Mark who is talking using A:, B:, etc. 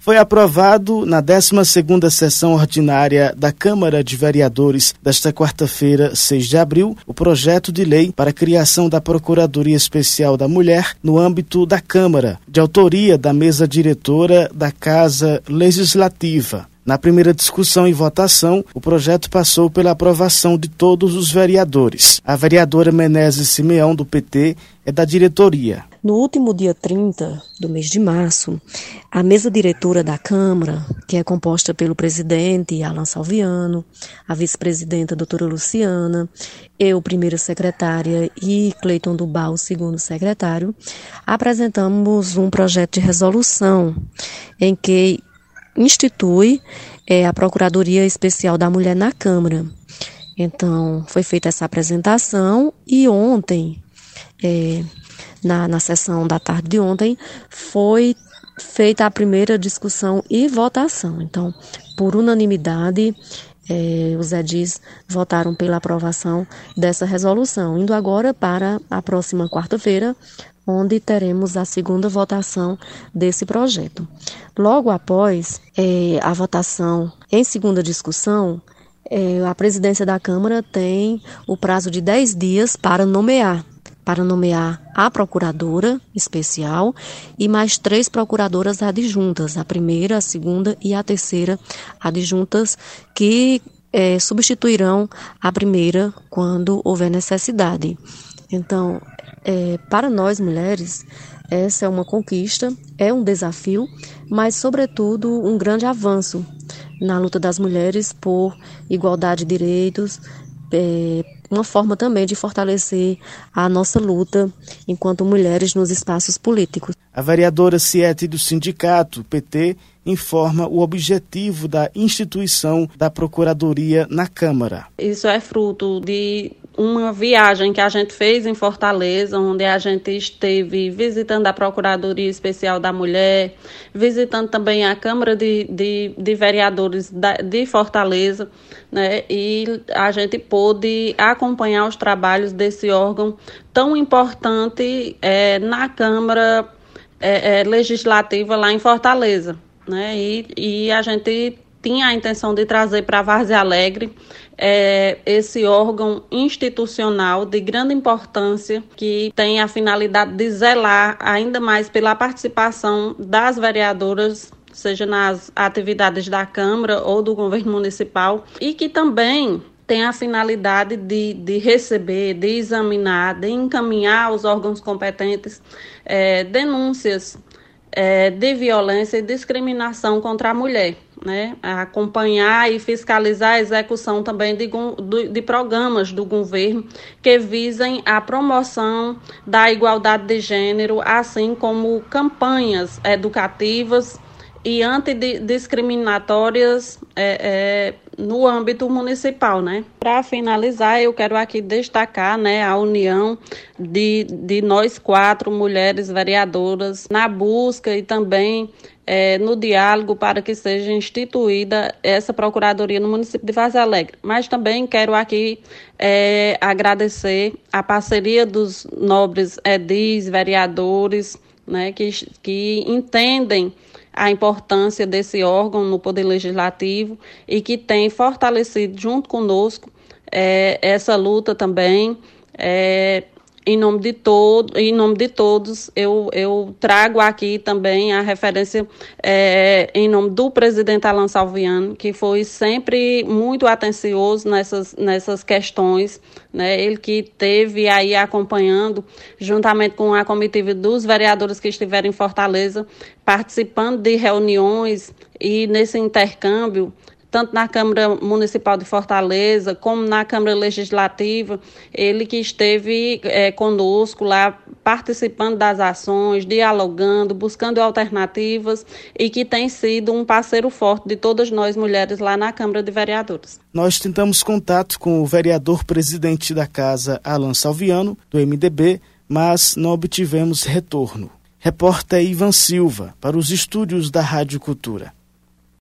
A: Foi aprovado na 12ª sessão ordinária da Câmara de Vereadores desta quarta-feira, 6 de abril, o projeto de lei para a criação da Procuradoria Especial da Mulher no âmbito da Câmara, de autoria da mesa diretora da Casa Legislativa. Na primeira discussão e votação, o projeto passou pela aprovação de todos os vereadores. A vereadora Menezes Simeão, do PT, é da diretoria.
B: No último dia 30 do mês de março, a mesa diretora da Câmara, que é composta pelo presidente Alan Salviano, a vice-presidenta doutora Luciana, eu, primeira secretária, e Cleiton Dubal, segundo secretário, apresentamos um projeto de resolução em que institui a Procuradoria Especial da Mulher na Câmara. Então, foi feita essa apresentação e ontem, na sessão da tarde de ontem, foi feita a primeira discussão e votação. Então, por unanimidade, os edis votaram pela aprovação dessa resolução, indo agora para a próxima quarta-feira, onde teremos a segunda votação desse projeto. Logo após a votação em segunda discussão, a presidência da Câmara tem o prazo de 10 dias para nomear a procuradora especial e mais 3 procuradoras adjuntas, a primeira, a segunda e a terceira adjuntas, que substituirão a primeira quando houver necessidade. Então, para nós mulheres, essa é uma conquista, é um desafio, mas, sobretudo, um grande avanço na luta das mulheres por igualdade de direitos, uma forma também de fortalecer a nossa luta enquanto mulheres nos espaços políticos.
A: A vereadora Ciete do sindicato PT informa o objetivo da instituição da Procuradoria na Câmara.
C: Isso é fruto de uma viagem que a gente fez em Fortaleza, onde a gente esteve visitando a Procuradoria Especial da Mulher, visitando também a Câmara de Vereadores de Fortaleza, né? E a gente pôde acompanhar os trabalhos desse órgão tão importante na Câmara Legislativa lá em Fortaleza, né? E a gente tinha a intenção de trazer para Várzea Alegre esse órgão institucional de grande importância, que tem a finalidade de zelar ainda mais pela participação das vereadoras, seja nas atividades da Câmara ou do governo municipal, e que também tem a finalidade de receber, de examinar, de encaminhar aos órgãos competentes denúncias de violência e discriminação contra a mulher, né? Acompanhar e fiscalizar a execução também de programas do governo que visem a promoção da igualdade de gênero, assim como campanhas educativas e antidiscriminatórias no âmbito municipal, né? Para finalizar, eu quero aqui destacar, né, a união de nós 4 mulheres vereadoras na busca e também no diálogo para que seja instituída essa procuradoria no município de Várzea Alegre. Mas também quero aqui agradecer a parceria dos nobres edis, vereadores, né, que entendem a importância desse órgão no Poder Legislativo e que tem fortalecido junto conosco essa luta também. Em nome de todos, eu trago aqui também a referência em nome do presidente Alan Salviano, que foi sempre muito atencioso nessas questões, né? Ele que esteve aí acompanhando, juntamente com a comitiva dos vereadores que estiveram em Fortaleza, participando de reuniões e nesse intercâmbio, tanto na Câmara Municipal de Fortaleza, como na Câmara Legislativa, ele que esteve conosco lá, participando das ações, dialogando, buscando alternativas e que tem sido um parceiro forte de todas nós mulheres lá na Câmara de Vereadores.
A: Nós tentamos contato com o vereador-presidente da Casa, Alan Salviano, do MDB, mas não obtivemos retorno. Repórter Ivan Silva, para os estúdios da Rádio Cultura.